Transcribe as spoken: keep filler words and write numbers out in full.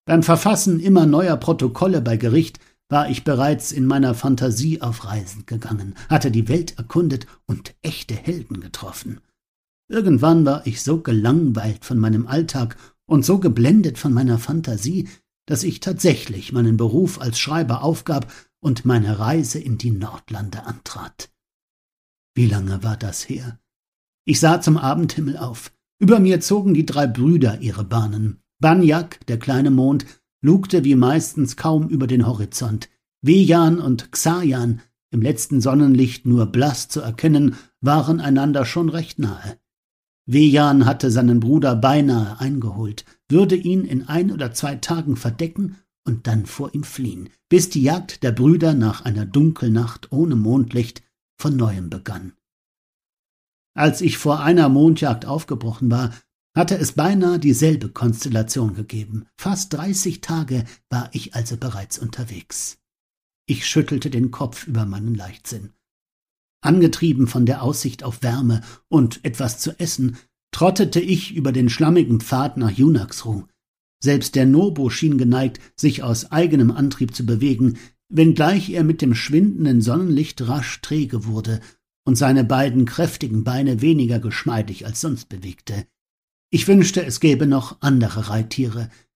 Beim Verfassen immer neuer Protokolle bei Gericht war ich bereits in meiner Fantasie auf Reisen gegangen, hatte die Welt erkundet und echte Helden getroffen. Irgendwann war ich so gelangweilt von meinem Alltag und so geblendet von meiner Fantasie, dass ich tatsächlich meinen Beruf als Schreiber aufgab und meine Reise in die Nordlande antrat. Wie lange war das her? Ich sah zum Abendhimmel auf. Über mir zogen die drei Brüder ihre Bahnen. Banjak, der kleine Mond, lugte wie meistens kaum über den Horizont. Wejan und Xayan, im letzten Sonnenlicht nur blass zu erkennen, waren einander schon recht nahe. Wejan hatte seinen Bruder beinahe eingeholt, würde ihn in ein oder zwei Tagen verdecken und dann vor ihm fliehen, bis die Jagd der Brüder nach einer Dunkelnacht ohne Mondlicht von neuem begann. Als ich vor einer Mondjagd aufgebrochen war, hatte es beinahe dieselbe Konstellation gegeben. Fast dreißig Tage war ich also bereits unterwegs. Ich schüttelte den Kopf über meinen Leichtsinn. Angetrieben von der Aussicht auf Wärme und etwas zu essen, trottete ich über den schlammigen Pfad nach Junaxru. Selbst der Nobo schien geneigt, sich aus eigenem Antrieb zu bewegen, wenngleich er mit dem schwindenden Sonnenlicht rasch träge wurde und seine beiden kräftigen Beine weniger geschmeidig als sonst bewegte. Ich wünschte, es gäbe noch andere Reittiere,